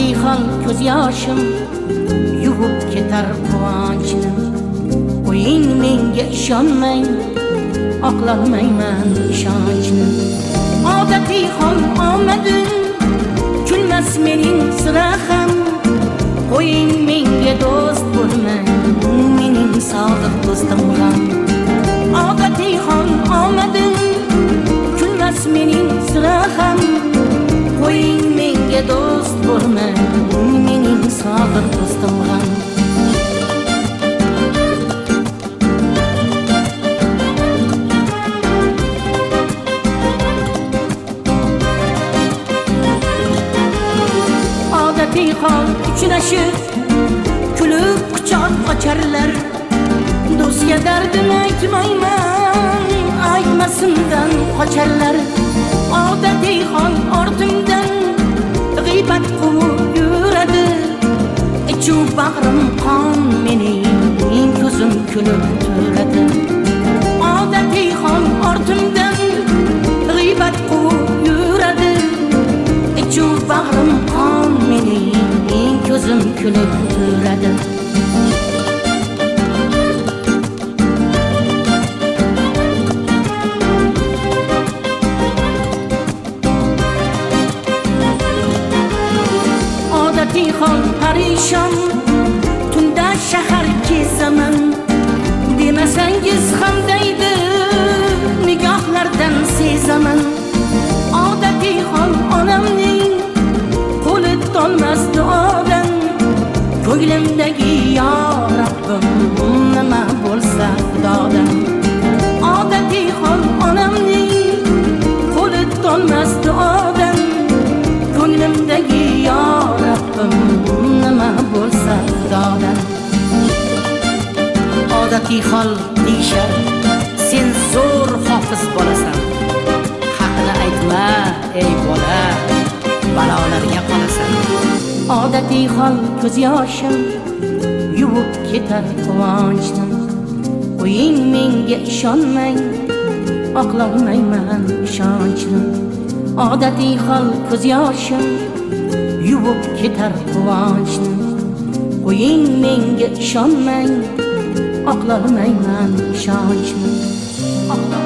odatiy hol ko'z yoshim yuvib ketar quvonchni. Qo'ying menga ishonmang, oqlolmayman ishonchni. Odatiy hol omadim kulmas mening sira ham. Qo'ying menga do'st bo'lmang, mening sodiq do'stim ham. Odatiy hol omadim kulmas mening sira ham. Qo'ying menga do'st bo'lmang, mening sodiq do'stim ham. Odatiy hol uchrashib kulib quchoq ocharlar. Do'stga dardini aytmayman, aytmasimdan qocharlar. Odatiy hol ortimdan g'iybat quvib yuradi. Ichu bag'rim qon mening, ko'zim kulib turadi. Odatiy hol ortimdan g'iybat quvib yuradi. Ichu bag'rim qon mening, ko'zim kulib turadi. Odatiy hol parishon tunda shahar kezaman. Demasangiz ham deydi nigohlardan sezaman. Odatiy hol onamning qo'li to'lmas duodan. Ko'nglimdagi yo Rabbim nima bo'lsa xudodan. Odatiy hol onamning qo'li to'lmas duodan. Ko'nglimdagi yo Rabbim nima bo'lsa xudodan. Odatiy hol deyshar, sen zo'r hofiz bo'lasan. Haqni aytma ey bola, balolarga qolasan. Odatiy hol ko'z yoshim yuvib ketar quvonchni. Qo'ying menga ishonmang, oqlolmayman ishonchni. Odatiy hol ko'z yoshim yuvib ketar quvonchni. Qo'ying menga ishonmang, oqlolmayman ishonchni.